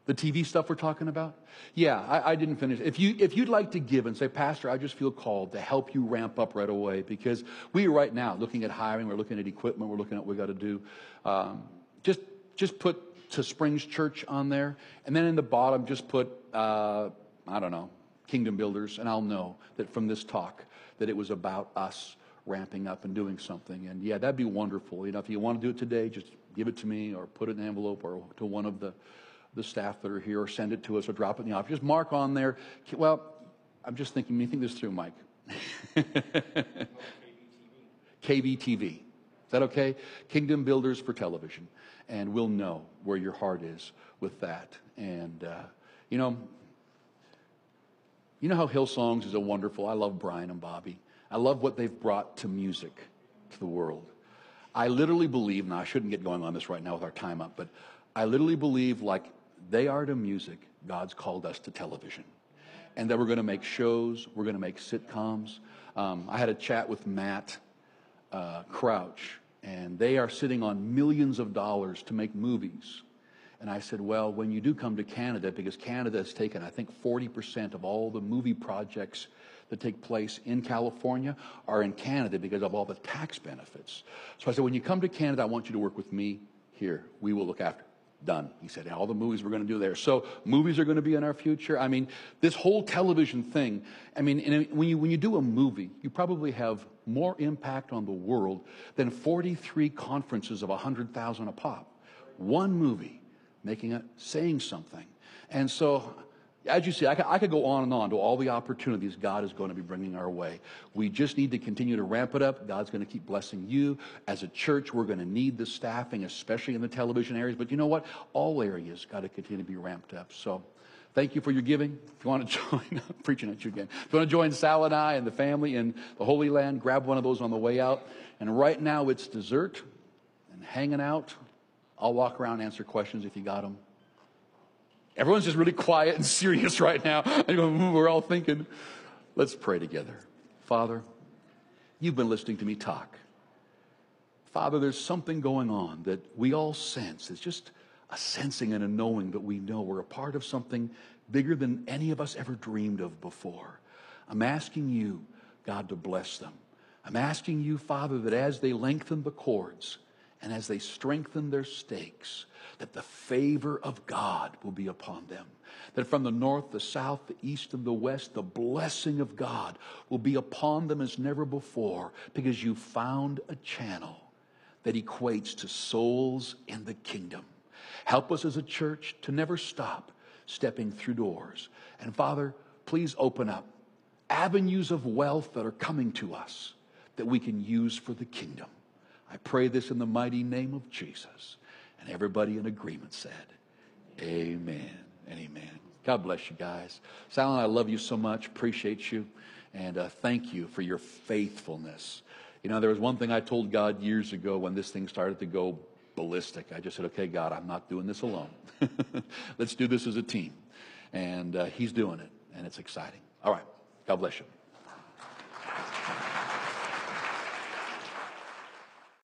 The T V stuff we're talking about? Yeah, I, I didn't finish. If, you, if you'd like to give and say, Pastor, I just feel called to help you ramp up right away, because we are right now looking at hiring, we're looking at equipment, we're looking at what we got to do. Um, just, just put to Springs Church on there. And then in the bottom, just put, uh, I don't know, Kingdom Builders. And I'll know that from this talk that it was about us ramping up and doing something. And yeah, that'd be wonderful. You know, if you want to do it today, just give it to me or put it in an envelope or to one of the the staff that are here, or send it to us or drop it in the office. Just mark on there. Well, I'm just thinking, you think this through, Mike. K V T V. Is that okay? Kingdom Builders for Television. And we'll know where your heart is with that. And, uh, you know, you know how Hillsongs is a wonderful, I love Brian and Bobby. I love what they've brought to music, to the world. I literally believe, and I shouldn't get going on this right now with our time up, but I literally believe, like they are to music, God's called us to television. And that we're going to make shows, we're going to make sitcoms. Um, I had a chat with Matt uh, Crouch, and they are sitting on millions of dollars to make movies. And I said, well, when you do come to Canada, because Canada has taken, I think, forty percent of all the movie projects that take place in California are in Canada because of all the tax benefits. So I said, when you come to Canada, I want you to work with me here. We will look after. Done. He said, all the movies we're going to do there. So movies are going to be in our future. I mean, this whole television thing, I mean, and when you, when you do a movie, you probably have more impact on the world than forty-three conferences of one hundred thousand a pop. One movie making it, saying something. And so, as you see, I could, I could go on and on to all the opportunities God is going to be bringing our way. We just need to continue to ramp it up. God's going to keep blessing you. As a church, we're going to need the staffing, especially in the television areas. But you know what? All areas got to continue to be ramped up. So thank you for your giving. If you want to join, I'm preaching at you again. If you want to join Sal and I and the family in the Holy Land, grab one of those on the way out. And right now it's dessert and hanging out. I'll walk around and answer questions if you got them. Everyone's just really quiet and serious right now. We're all thinking. Let's pray together. Father, you've been listening to me talk. Father, there's something going on that we all sense. It's just a sensing and a knowing that we know we're a part of something bigger than any of us ever dreamed of before. I'm asking you, God, to bless them. I'm asking you, Father, that as they lengthen the cords and as they strengthen their stakes, that the favor of God will be upon them. That from the north, the south, the east, and the west, the blessing of God will be upon them as never before, because you found a channel that equates to souls in the kingdom. Help us as a church to never stop stepping through doors. And Father, please open up avenues of wealth that are coming to us that we can use for the kingdom. I pray this in the mighty name of Jesus. And everybody in agreement said, amen and amen. God bless you guys. Sal and I love you so much. Appreciate you. And uh, thank you for your faithfulness. You know, there was one thing I told God years ago when this thing started to go ballistic. I just said, okay, God, I'm not doing this alone. Let's do this as a team. And uh, he's doing it. And it's exciting. All right. God bless you.